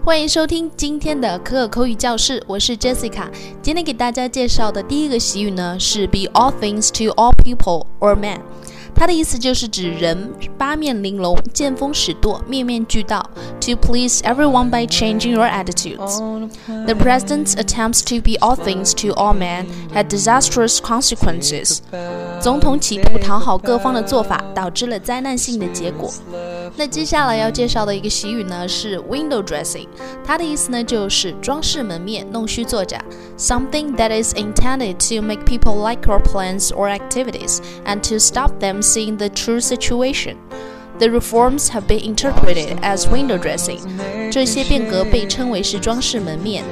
欢迎收听今天的可可口语教室，我是 Jessica。今天给大家介绍的第一个习语呢是 Be all things to all people or men。它的意思就是指人八面玲珑，见风使舵，面面俱到 To please everyone by changing your attitudes. The president's attempts to be all things to all men had disastrous consequences. 总统企图讨好各方的做法导致了灾难性的结果。那接下来要介绍的一个习语呢是 window dressing， 它的意思呢就是装饰门面，弄虚作假 Something that is intended to make people like your plans or activities and to stop them seeing the true situation. The reforms have been interpreted as window dressing. 这些变革被称为是装饰门面。